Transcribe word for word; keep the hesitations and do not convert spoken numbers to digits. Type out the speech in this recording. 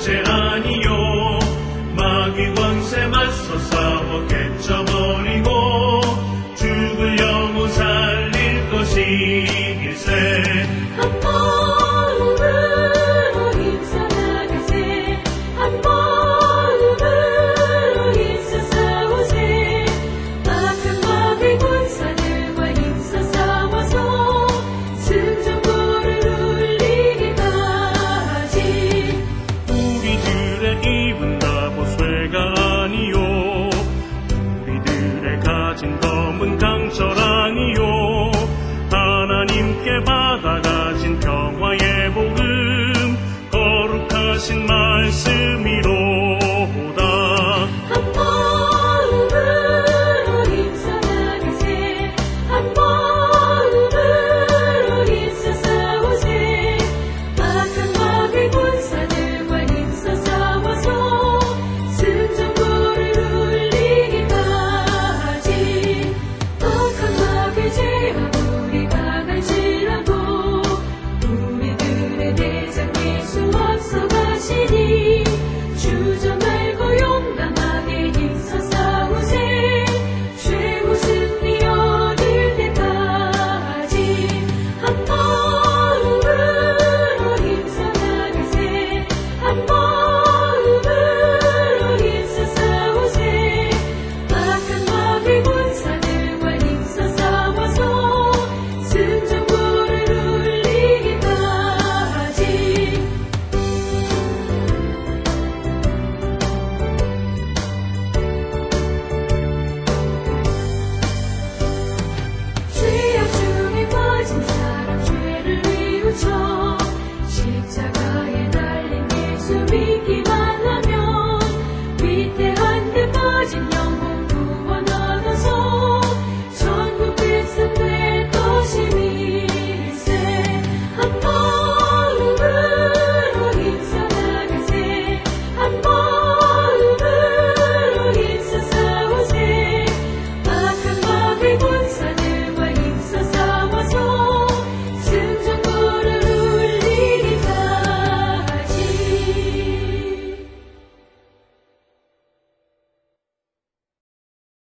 둘째 아니요 마귀 권세 맞서 싸워 깨쳐버리고 죽을 영혼 살릴 것이길세. 한 마음으로 힘써 나가세. 한 마음으로 힘써 싸우세. 악한 마귀 군사들과 힘써 싸워서 승전보를 울리기까지. 우리들의 입은 갑옷쇠가 아니요 우리들의 가진 검은 강철 아니요 하나님께 받아가진 평화의 복음 거룩하신 말씀이로